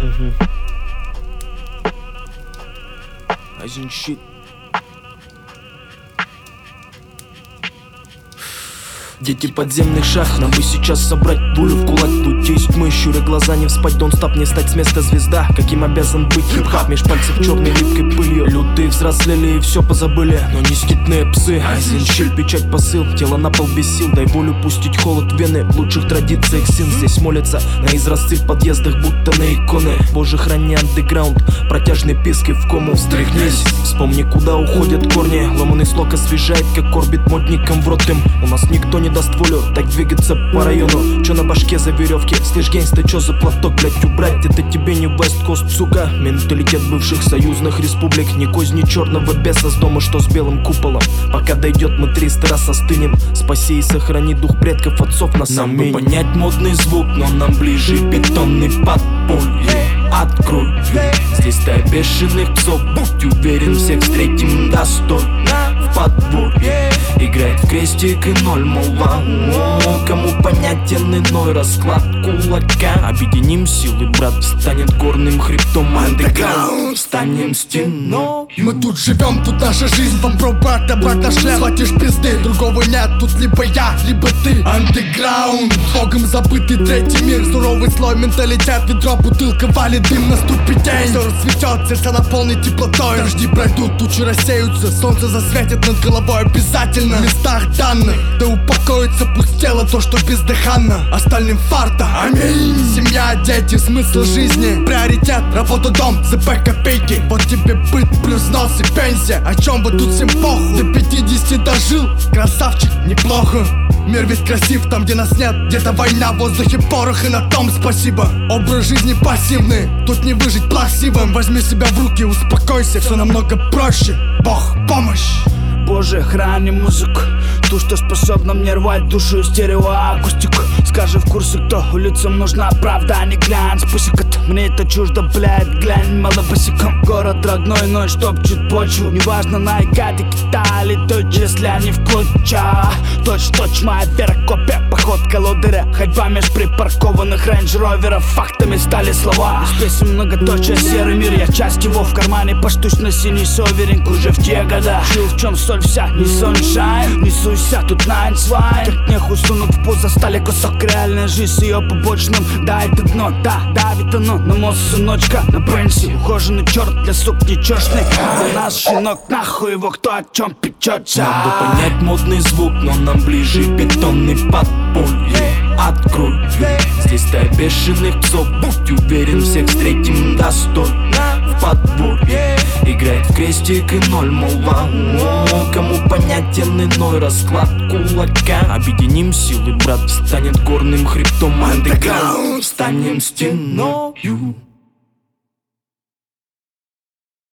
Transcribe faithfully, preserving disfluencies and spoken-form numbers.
Mhm. Один щит. Дети подземных шахт, нам бы сейчас собрать пулю в кулак. Тут есть тьмы, щуря глаза, не вспать, don't stop, не стать с места звезда. Каким обязан быть хип-хап, меж пальцев черной липкой пылью. Лютые взрослели и все позабыли, но не скитные псы. Айзен щель, печать, посыл, тело на пол без сил. Дай волю пустить холод в вены, в лучших традициях сын здесь молится на изразцы в подъездах, будто на иконы. Боже, храни андеграунд, протяжный писк и в кому встряхнись. Вспомни, куда уходят корни, ломаный слог освежает, как корбит модником в рот им. У нас никто не даст волю так двигаться по району. Чё на башке за веревки? Слышь, гейнста, чё за платок, блять, убрать? Это тебе не Вест-Кост, сука. Менталитет бывших союзных республик. Не козни черного беса с дома, что с белым куполом. Пока дойдет, мы триста раз остынем. Спаси и сохрани дух предков, отцов нас. Нам бы понять модный звук, но нам ближе бетонный подполье. Открой дверь, здесь стая бешеных псов. Будь уверен, всех встретим достойно в подворье. Играет в крестик и ноль, молва. О, кому понятен иной расклад кулака. Объединим силы, брат, станет горным хребтом. Андеграунд, станем стеной. Мы тут живем, тут наша жизнь. Попробуй отобрать наш хлеб, хватишь пизды. Другого нет, тут либо я, либо ты. Андеграунд, богом забытый третий мир. Суровый слой, менталитет, ведро, бутылка валит дым. Наступит день, все расцветет, сердце наполнит теплотой. Дожди пройдут, тучи рассеются, солнце засветит над головой обязательно. В местах данных, да упокоится пусть тело то, что бездыханно. Остальным фарта, аминь. Семья, дети, смысл жизни, приоритет, работа, дом, ЗП, копейки. Вот тебе быт, плюс взнос и пенсия. О чем вы тут всем похуй? До пятидесяти дожил, красавчик, неплохо. Мир ведь красив там, где нас нет. Где-то война, в воздухе порох, и на том спасибо. Образ жизни пассивный, тут не выжить плаксивым. Возьми себя в руки, успокойся, все намного проще. Бог, помощь. Боже, храни музыку, ту, что способна мне рвать душу и стереоакустику. Скажи в курсе, кто улицам нужна правда, а не глянц. Пусикот, мне это чуждо, блядь, глянь, мало босиком. Город родной, но чтоб чуть почву. Неважно, на Икаде, Китай или точь, если они в клоча. Точь-точь, моя вера, копия, походка лодыря. Ходьба меж припаркованных рейндж-роверов. Фактами стали слова. Из песен многоточия, серый мир, я часть его в кармане. Поштучно синий соверинг уже в те года. Жил в чем соль вся, не sunshine. Не суйся, тут найн свай. Как нехуй сунут в пузо, стали кусок реальной жизни с ее побочным. Да, это дно, да, давит оно на мозг, сыночка, на пенсии. Ухоженный черт для сук нечешный. За нас щенок, нахуй его, кто о чем печется. Надо понять модный звук, но нам ближе бетонный подполье. Открой дверь, здесь стая бешеных псов. Будь уверен, всех встретим достойно в подворье. Играет в крестик и ноль, молва. О, кому понятен иной расклад кулака. Объединим силы, брат, станет горным хребтом. Андеграунд, станем стеною.